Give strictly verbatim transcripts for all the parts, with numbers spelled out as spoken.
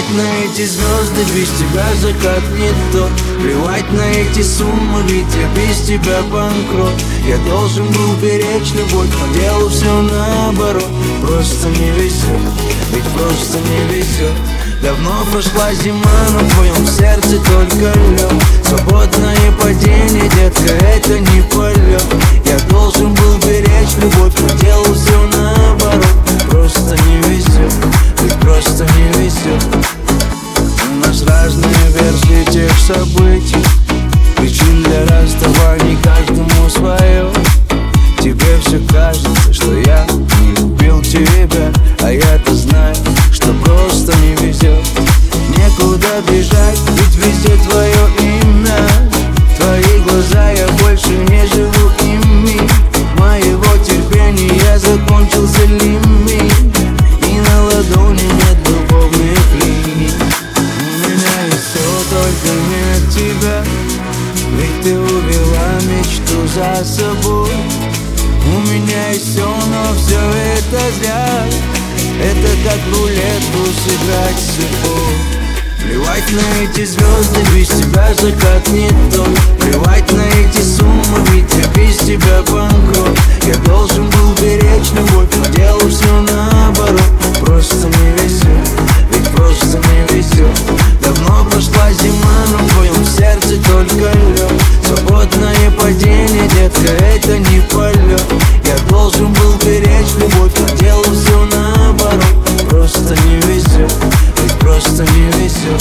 Плевать на эти звезды, без тебя закат не тот. Плевать на эти суммы, ведь я без тебя банкрот. Я должен был беречь любовь, но делал все наоборот. Просто не везет, ведь просто не везет. Давно прошла зима, но в твоем сердце только лед. Свободное падение, детка, это не полет. Я должен был беречь любовь, но делал все наоборот. Просто не везет, ведь просто не везет. У нас разные версии тех событий, причин для расставаний каждому свое. Тебе все кажется, что я не любил тебя, а я-то знаю, что просто не везет. Некуда бежать, ведь везде твое имя. Твои глаза, я больше не живу ими. Моего терпения закончился лимит, и на ладони нет любовных линий. У меня есть все, только нет тебя, ведь ты увела мечту за собой. У меня есть все, но все это зря. Это как рулетку сыграть с судьбой. Плевать на эти звезды, без тебя закат не тот. Плевать на эти суммы, ведь я без тебя банкрот. Я должен был беречь любовь, но делал все наоборот. Просто не везет, ведь просто не везет. Давно прошла зима, но в твоем сердце только лед. Свободное падение, детка, это не полет. Я должен был беречь любовь, но делал все наоборот. Просто не везет, ведь просто не везет.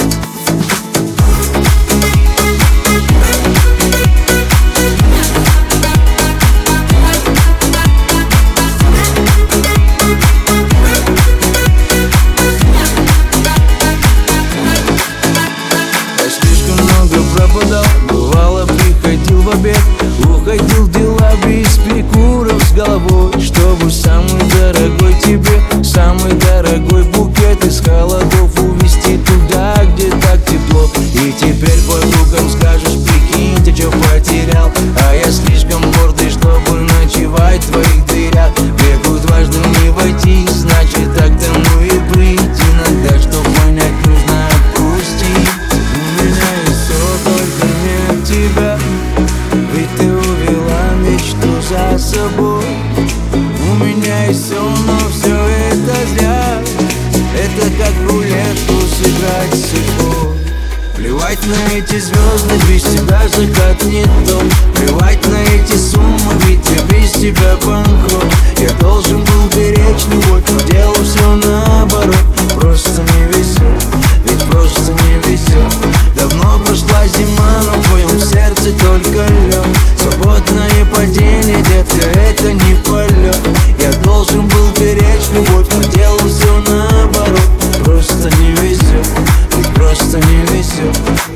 Пропадал, бывало, приходил в обед, уходил в дела без перекуров с головой, чтобы самый дорогой тебе, самый дорогой букет из холодов увезти туда, где так тепло. И теперь подругам скажешь: прикинь, ты чё потерял? А я слишком гордый, чтобы ночевать в твоих дверях. Бегу дважды не войти, значит так тому и быть. Иногда, чтоб понять, нужно отпустить. У меня есть все, только нет тебя, ведь ты увела мечту за собой. У меня есть все, но все это зря. Это как рулетку сыграть с судьбой. Плевать на эти звезды, без тебя закат не тот. Плевать на эти суммы, ведь я без тебя банкрот. Я должен был беречь любовь, но делал все наоборот. Просто не везет, ведь просто не везет. Давно прошла зима, но в твоем сердце только лед. Свободное падение, детка, это не полет. Я должен был беречь любовь, но делал все наоборот. Просто не везет, ведь просто не везет.